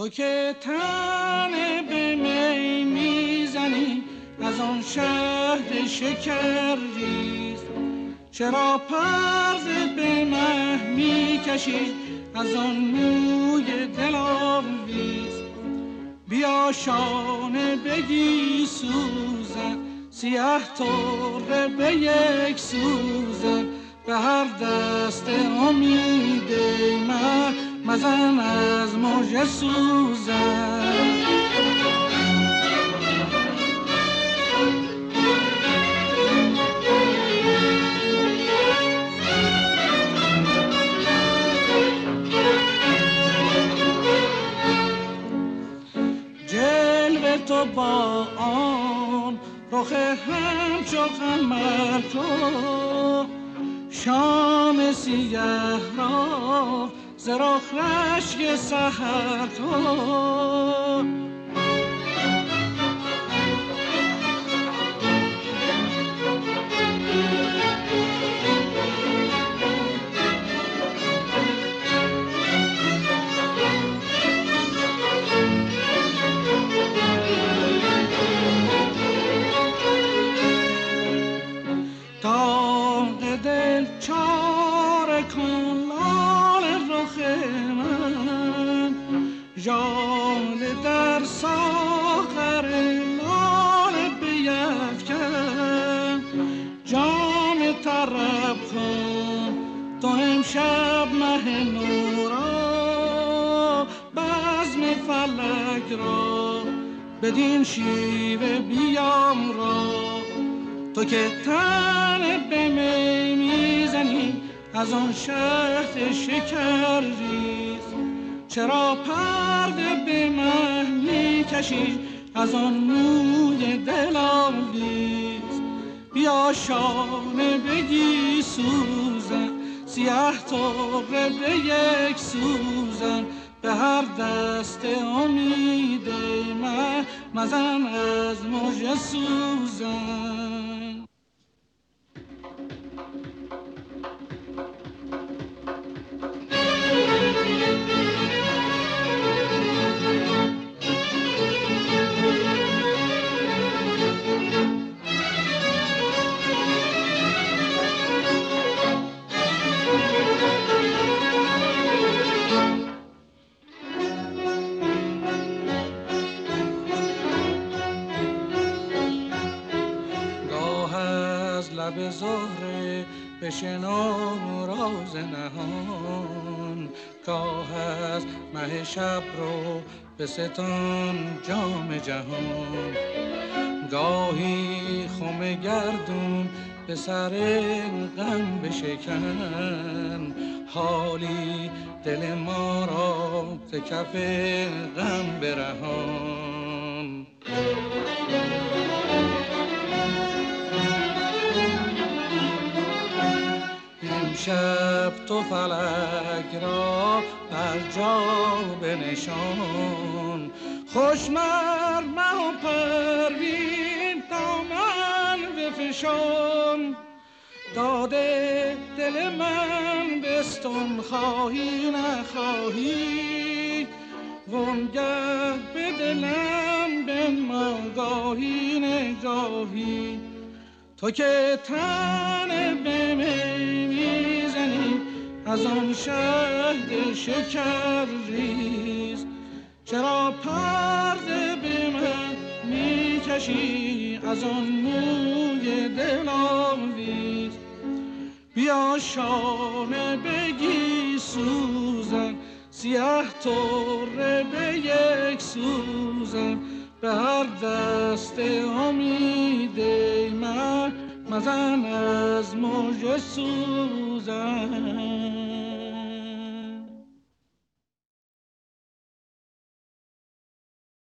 تو که تن به می میزنی از آن شهد شکرریز، چرا پرده به مه میکشی از آن موی دلاویز؟ بیا شانه بگی سوزن، سیه طره به یک سوزن، به هر دست امید من مزن از مژه سوزن. جلوه تو با آن رخ همچو قمر تو، شام سیه را ز رخ رشک سحر تو. داغ دل چاره کن لال رخ من، ژاله در ساغر لال بیفکن. جام طرب کن تو امشب مه نو را، بزم فلک را بدین شیوه بیامرا. تو که تن به می میزنی از آن شهد شکرریز، چرا پرده به مه میکشی از آن موی دلاویز؟ بیا شانه بگی سوزن، سیه طره به یک سوزن، به هر دست امید من مزن از مژه سوزن. لب زهره بشنو راز نهان، گاه از مه شب رو به ستان جام جهان. گاهی خم گردون به سر غم بشکن، حالی دل ما را ز کف غم برهان. شب تو فلک را بر جا بنشان، خوش مر مه و پروین دامن بفشان. داده دل من بستان خواهی نخواهی، وانگه به دلم بنما گاهی نگاهی. تو که تن به می میزنی از آن شهد شکرریز، چرا پرده به من میکشی از آن موی دلاویز؟ بیا شانه بگی سوزن، سیه طره به یک سوزن، به هر دست امید من مزن از مژه سوزن.